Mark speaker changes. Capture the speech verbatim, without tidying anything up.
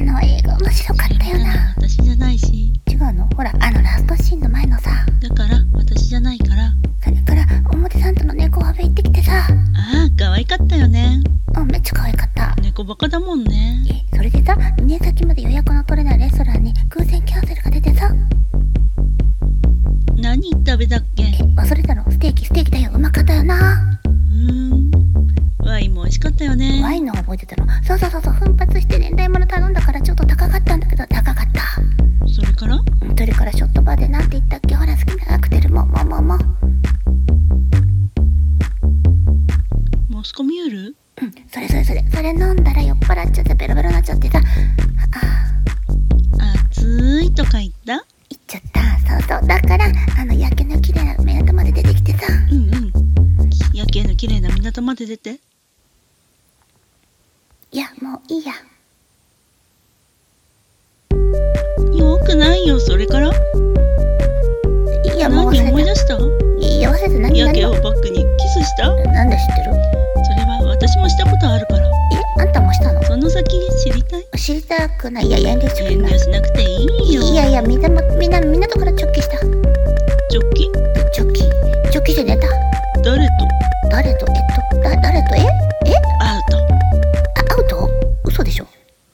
Speaker 1: の映画面白かったよな。
Speaker 2: 私じゃないし。
Speaker 1: 違うの？ほら、あのラストシーンの前のさ。
Speaker 2: だから私じゃないから。
Speaker 1: それから表さんとの猫カフェ行ってきてさ。
Speaker 2: ああ、可愛かったよね。
Speaker 1: うん、めっちゃ可愛かった。
Speaker 2: 猫バカだもんね。
Speaker 1: え、それでさ、にねん先まで予約の取れないレストランに偶然キャンセルが出てさ。
Speaker 2: 何食べたっけ？
Speaker 1: え、忘れたの？ステーキ、ステーキだよ。うまかったよな。
Speaker 2: うーん。ワインも美味しかったよね。
Speaker 1: ワインの覚えてたの？そうそうそうそう、奮発して年代物頼んだからちょっと高かったんだけど、高かった。
Speaker 2: それから？
Speaker 1: それからショットバーでなんて言ったっけ？ほら、好きなカクテルも、ももも。
Speaker 2: モスコミュール？
Speaker 1: うん、それそれそれ、それ飲んだら酔っ払っちゃってベロベロになっちゃってさ。
Speaker 2: あ、暑いとか言った？
Speaker 1: 言っちゃった。そうそう、だからあの夜景の綺麗な港まで出てきてさ。
Speaker 2: うんうん。夜景の綺麗な港まで出て。
Speaker 1: いや、もういいや。
Speaker 2: よくないよ。それから？
Speaker 1: いや、もう忘れた。
Speaker 2: 何思い出した？
Speaker 1: いや、忘れた。何？
Speaker 2: 夜景をバックにキスした？
Speaker 1: なんで知ってる？
Speaker 2: それは私もしたことあるから。
Speaker 1: え、あんたもしたの？
Speaker 2: その先知りたい？
Speaker 1: 知りたくない。いや、遠慮してく
Speaker 2: 遠
Speaker 1: れない。
Speaker 2: 慮しなくていいよ。
Speaker 1: いやいや、みんな、みんな、みんなとから直帰した。
Speaker 2: 直帰？
Speaker 1: 直帰？直帰じゃねえだ。
Speaker 2: 誰と？
Speaker 1: 誰と？え